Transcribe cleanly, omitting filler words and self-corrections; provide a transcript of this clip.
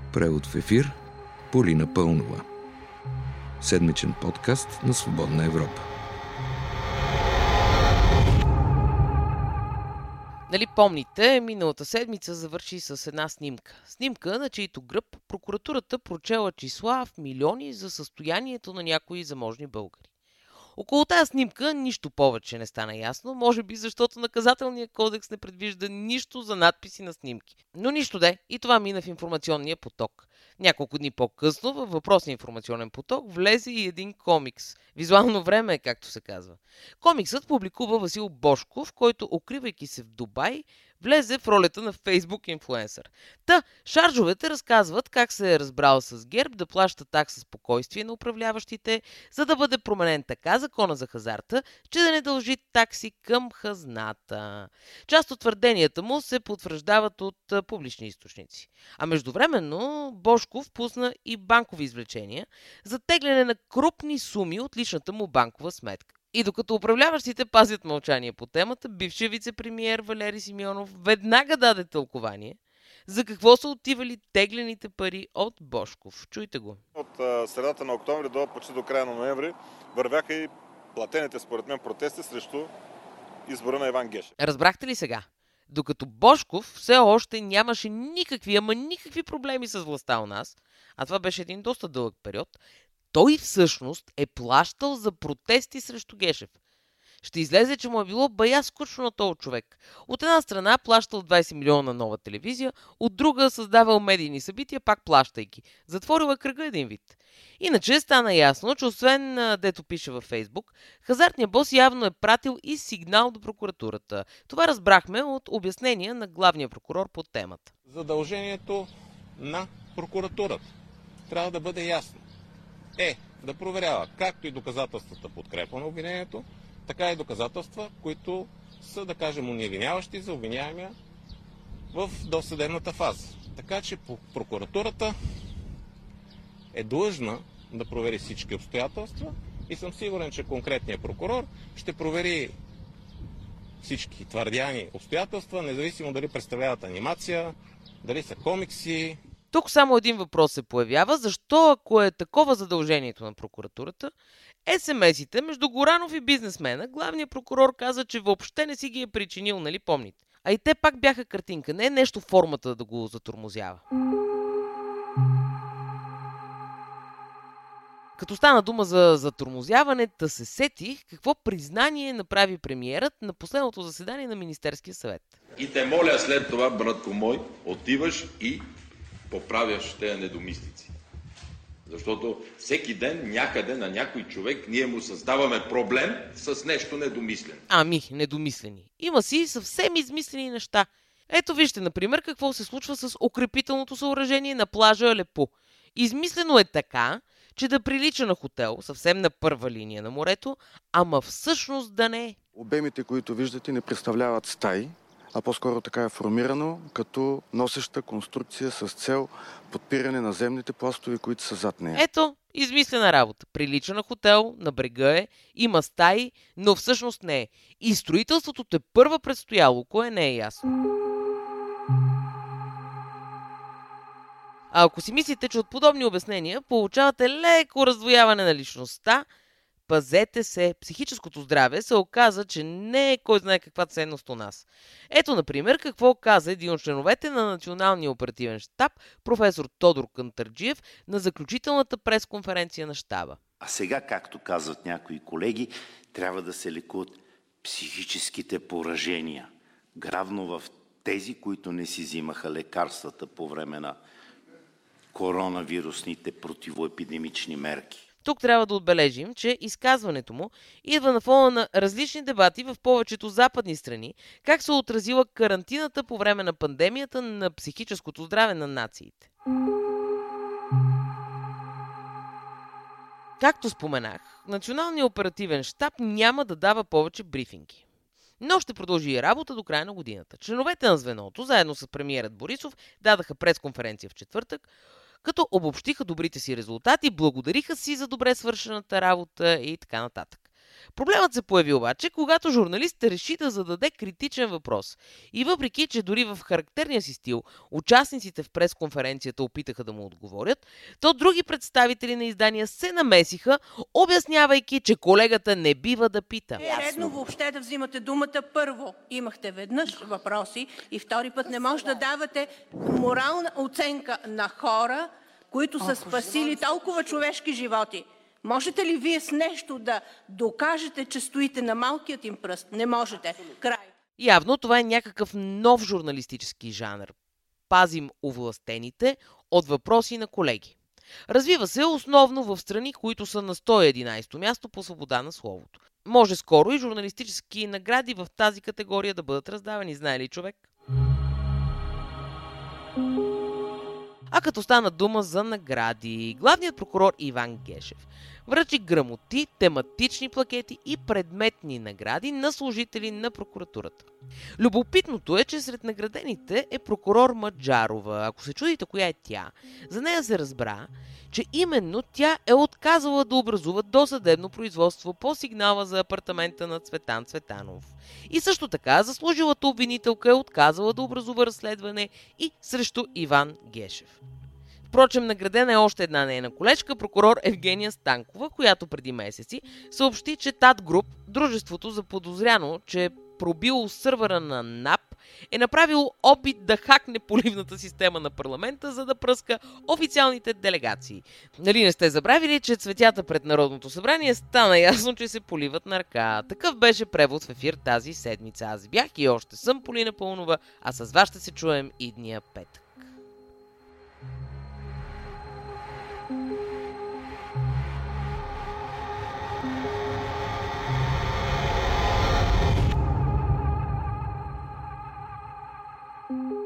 Превод в ефир Полина Пълнова. Седмичен подкаст на Свободна Европа. Нали помните, миналата седмица завърши с една снимка. Снимка, на чийто гръб прокуратурата прочела числа в милиони за състоянието на някои заможни българи. Около тази снимка нищо повече не стана ясно, може би защото наказателният кодекс не предвижда нищо за надписи на снимки. Но нищо де, и това мина в информационния поток. Няколко дни по-късно във въпросния информационен поток влезе и един комикс. Визуално време, както се казва. Комиксът публикува Васил Божков, който, укривайки се в Дубай, влезе в ролята на Фейсбук инфлуенсър. Та, шаржовете разказват как се е разбрал с ГЕРБ да плаща такса спокойствие на управляващите, за да бъде променен така закона за хазарта, че да не дължи такси към хазната. Част от твърденията му се потвърждават от публични източници. А междувременно Божков пусна и банкови извлечения за тегляне на крупни суми от личната му банкова сметка. И докато управляващите пазят мълчание по темата, бившият вице-премиер Валери Симеонов веднага даде тълкование за какво са отивали теглените пари от Божков. Чуйте го. От средата на октомври почти до края на ноември вървяха и платените според мен протести срещу избора на Иван Гешев. Разбрахте ли сега? Докато Божков все още нямаше никакви проблеми с властта у нас, а това беше един доста дълъг период, той всъщност е плащал за протести срещу Гешев. Ще излезе, че му е било бая скучно на този човек. От една страна плащал 20 милиона на нова телевизия, от друга създавал медийни събития, пак плащайки. Затворил е кръга един вид. Иначе стана ясно, че освен дето пише във Фейсбук, хазартният бос явно е пратил и сигнал до прокуратурата. Това разбрахме от обяснения на главния прокурор по темата. Задължението на прокуратурата трябва да бъде ясно. Да проверява както и доказателствата подкрепа на обвинението, така и доказателства, които са, да кажем, уневиняващи за обвиняемия в досъдебната фаза. Така че прокуратурата е длъжна да провери всички обстоятелства и съм сигурен, че конкретният прокурор ще провери всички твърдяни обстоятелства, независимо дали представляват анимация, дали са комикси. Тук само един въпрос се появява. Защо, ако е такова задължението на прокуратурата, СМС-ите между Горанов и бизнесмена, главният прокурор каза, че въобще не си ги е причинил, нали помните? А и те пак бяха картинка, не е нещо формата да го затормозява. Като стана дума за затормозяване, се сетих какво признание направи премиерът на последното заседание на Министерския съвет. И те моля след това, братко мой, отиваш и поправяш тези недомислици. Защото всеки ден някъде на някой човек ние му създаваме проблем с нещо недомислено. Недомислени. Има си съвсем измислени неща. Ето вижте, например, какво се случва с укрепителното съоръжение на плажа Алепу. Измислено е така, че да прилича на хотел, съвсем на първа линия на морето, ама всъщност да не е. Обемите, които виждате, не представляват стаи, а по-скоро така е формирано като носеща конструкция с цел подпиране на земните пластове, които са зад нея. Ето, измислена работа. Прилича на хотел, на брега е, има стаи, но всъщност не е. И строителството тепърва предстояло, кое не е ясно. А ако си мислите, че от подобни обяснения получавате леко раздвояване на личността, пазете се, психическото здраве се оказа, че не е кой знае каква ценност у нас. Ето, например, какво каза един от членовете на Националния оперативен щаб, професор Тодор Кантарджиев, на заключителната пресконференция на щаба. А сега, както казват някои колеги, трябва да се лекуват психическите поражения. Главно в тези, които не си взимаха лекарствата по време на коронавирусните противоепидемични мерки. Тук трябва да отбележим, че изказването му идва на фона на различни дебати в повечето западни страни, как се отразила карантината по време на пандемията на психическото здраве на нациите. Както споменах, Националният оперативен щаб няма да дава повече брифинги. Но ще продължи и работа до края на годината. Членовете на звеното, заедно с премиерът Борисов, дадаха пресконференция в четвъртък, като обобщиха добрите си резултати, благодариха си за добре свършената работа и така нататък. Проблемът се появи обаче, когато журналистът реши да зададе критичен въпрос. И въпреки, че дори в характерния си стил участниците в пресконференцията опитаха да му отговорят, то други представители на издания се намесиха, обяснявайки, че колегата не бива да пита. Е редно въобще да взимате думата първо. Имахте веднъж въпроси и втори път не може да давате морална оценка на хора, които са спасили толкова човешки животи. Можете ли вие с нещо да докажете, че стоите на малкият им пръст? Не можете. Край. Явно това е някакъв нов журналистически жанр. Пазим овластените от въпроси на колеги. Развива се основно в страни, които са на 111-то място по свобода на словото. Може скоро и журналистически награди в тази категория да бъдат раздавани, знае ли човек? А като стана дума за награди, главният прокурор Иван Гешев връчи грамоти, тематични плакети и предметни награди на служители на прокуратурата. Любопитното е, че сред наградените е прокурор Маджарова. Ако се чудите коя е тя, за нея се разбра, че именно тя е отказала да образува досъдебно производство по сигнала за апартамента на Цветан Цветанов. И също така заслужилата обвинителка е отказала да образува разследване и срещу Иван Гешев. Впрочем, наградена е още една нейна колежка, прокурор Евгения Станкова, която преди месеци съобщи, че Тат Груп, дружеството заподозряно, че е пробило сървъра на НАП, е направило опит да хакне поливната система на парламента, за да пръска официалните делегации. Нали не сте забравили, че цветята пред Народното събрание стана ясно, че се поливат на ръка. Такъв беше превод в ефир тази седмица. Аз бях и още съм Полина Пълнова, а с вас ще се чуем идния петък. Thank you.